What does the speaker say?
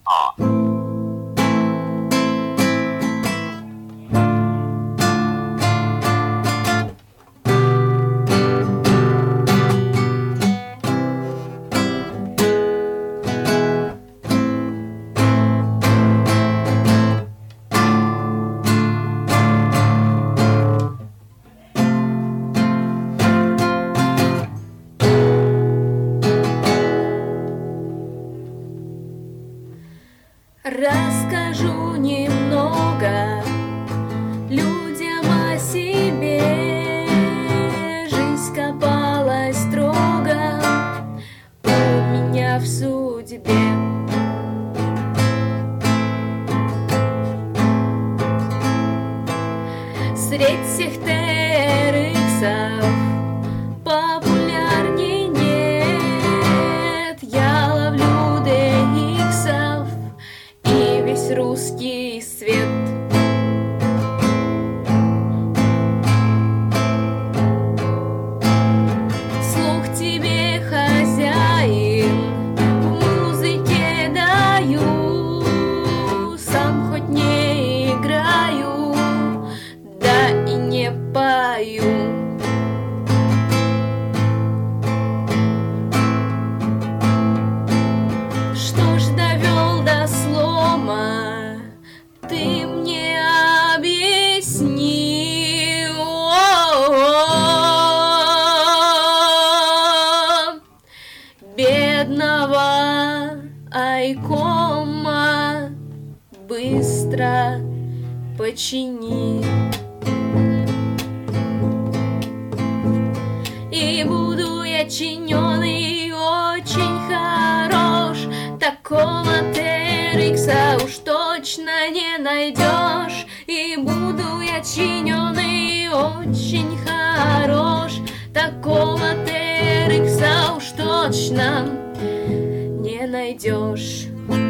Расскажу немного людям о себе. Жизнь копалась строго у меня в судьбе. Средь всех TRX популярней нет. Я ловлю DX и весь русский свет. Слух тебе, хозяин, в музыке даю, сам хоть не играю, да и не пою. Что ж довел до слома, ты мне объясни. Бедного Айкома быстро почини, и буду я чиненый очень хорош. Такого TRX уж точно не найдешь. И буду я чиненый очень хорош. Такого TRX уж точно не найдешь.